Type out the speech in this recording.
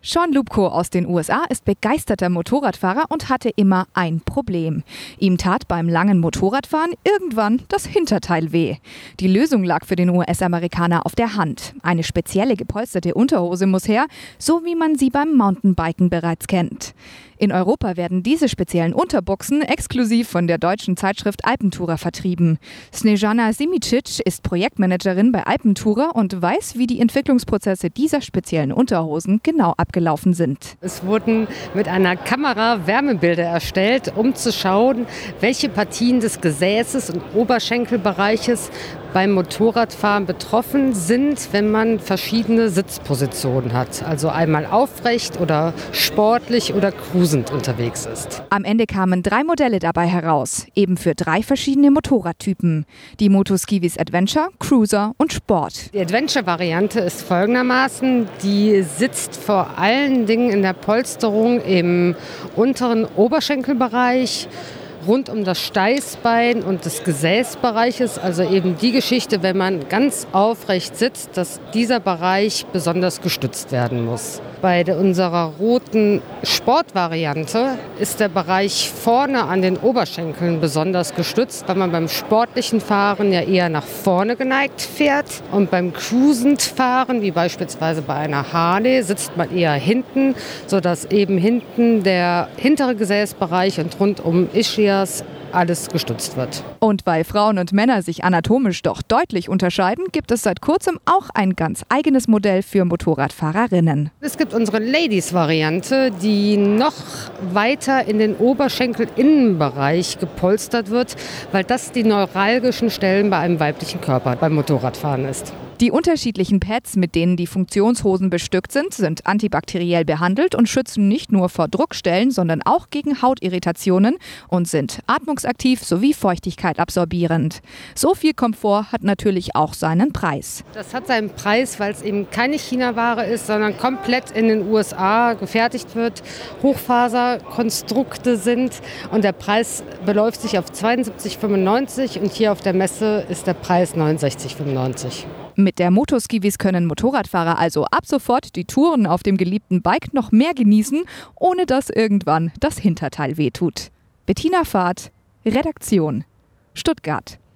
Sean Lubko aus den USA ist begeisterter Motorradfahrer und hatte immer ein Problem. Ihm tat beim langen Motorradfahren irgendwann das Hinterteil weh. Die Lösung lag für den US-Amerikaner auf der Hand. Eine spezielle gepolsterte Unterhose muss her, so wie man sie beim Mountainbiken bereits kennt. In Europa werden diese speziellen Unterbuchsen exklusiv von der deutschen Zeitschrift Alpentourer vertrieben. Snejana Simicic ist Projektmanagerin bei Alpentourer und weiß, wie die Entwicklungsprozesse dieser speziellen Unterhosen genau abgelaufen sind. Es wurden mit einer Kamera Wärmebilder erstellt, um zu schauen, welche Partien des Gesäßes und Oberschenkelbereiches beim Motorradfahren betroffen sind, wenn man verschiedene Sitzpositionen hat. Also einmal aufrecht oder sportlich oder cruisend unterwegs ist. Am Ende kamen 3 Modelle dabei heraus, eben für 3 verschiedene Motorradtypen. Die Motoskivis Adventure, Cruiser und Sport. Die Adventure-Variante ist folgendermaßen, die sitzt vor allen Dingen in der Polsterung im unteren Oberschenkelbereich, rund um das Steißbein und des Gesäßbereiches, also eben die Geschichte, wenn man ganz aufrecht sitzt, dass dieser Bereich besonders gestützt werden muss. Bei unserer roten Sportvariante ist der Bereich vorne an den Oberschenkeln besonders gestützt, weil man beim sportlichen Fahren ja eher nach vorne geneigt fährt. Und beim cruisend Fahren, wie beispielsweise bei einer Harley, sitzt man eher hinten, sodass eben hinten der hintere Gesäßbereich und rund um Ischias alles gestützt wird. Und weil Frauen und Männer sich anatomisch doch deutlich unterscheiden, gibt es seit kurzem auch ein ganz eigenes Modell für Motorradfahrerinnen. Es gibt unsere Ladies-Variante, die noch weiter in den Oberschenkel-Innenbereich gepolstert wird, weil das die neuralgischen Stellen bei einem weiblichen Körper beim Motorradfahren ist. Die unterschiedlichen Pads, mit denen die Funktionshosen bestückt sind antibakteriell behandelt und schützen nicht nur vor Druckstellen, sondern auch gegen Hautirritationen und sind atmungsaktiv sowie Feuchtigkeit absorbierend. So viel Komfort hat natürlich auch seinen Preis. Das hat seinen Preis, weil es eben keine China-Ware ist, sondern komplett in den USA gefertigt wird, Hochfaserkonstrukte sind und der Preis beläuft sich auf 72,95 und hier auf der Messe ist der Preis 69,95. Mit der Motoskivis können Motorradfahrer also ab sofort die Touren auf dem geliebten Bike noch mehr genießen, ohne dass irgendwann das Hinterteil wehtut. Bettina Fahrt, Redaktion, Stuttgart.